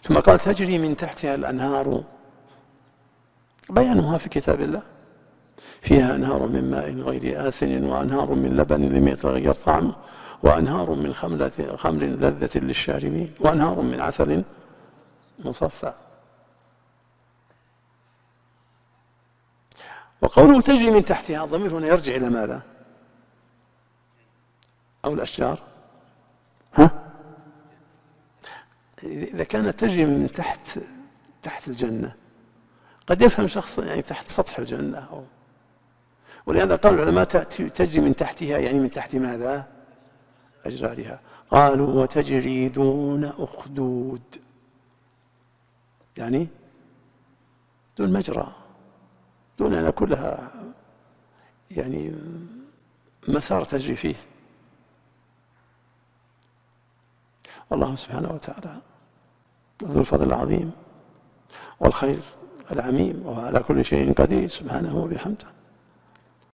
ثم قال تجري من تحتها الأنهار، بيانها في كتاب الله، فيها أنهار من ماء غير آسن وأنهار من لبن لم يتغير طعمه وأنهار من خمر لذة للشاربين وأنهار من عسل مصفى. وقوله تجري من تحتها الضمير هنا يرجع إلى ماذا؟ أو الأشجار؟ إذا كانت تجري من تحت الجنة قد يفهم شخص يعني تحت سطح الجنة، ولهذا قال العلماء تجري من تحتها يعني من تحت ماذا؟ أشجارها. قالوا وتجري دون أخدود، يعني دون مجرى، دون أن كلها يعني مسار تجري فيه. والله سبحانه وتعالى ذو الفضل العظيم والخير العميم، وهو على كل شيء قدير سبحانه وبحمده.